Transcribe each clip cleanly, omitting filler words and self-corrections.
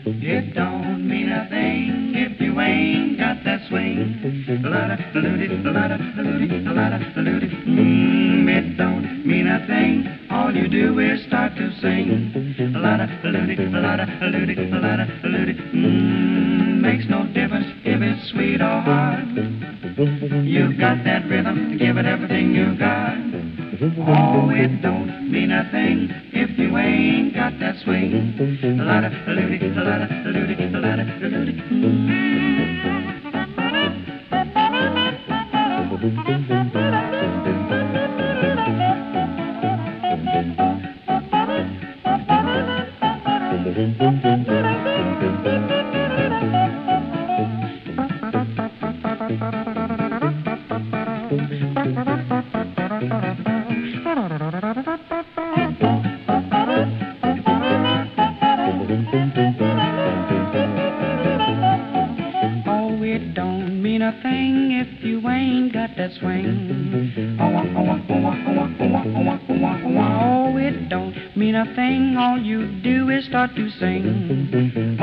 It don't mean a thing if you ain't got that swing. It don't mean a thing. All you do is start to sing. Makes no difference if it's sweet or hard. You've got that rhythm, give it everything you got. Oh, it don't mean a thing if you ain't got that swing. Oh, it don't mean a thing if you ain't got that swing. Oh, it don't mean a thing. All you do is start to sing.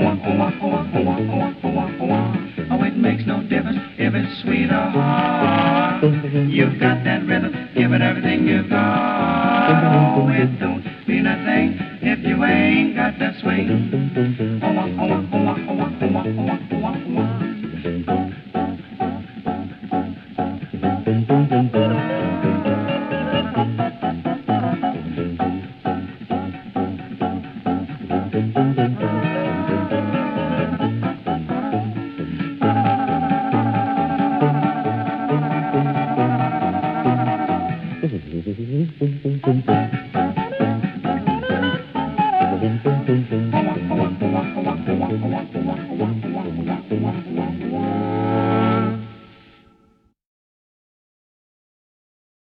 Oh, it makes no difference if it's sweet or hard. You've got that rhythm, give it everything you've got. Oh, it don't mean a thing if you ain't got that swing.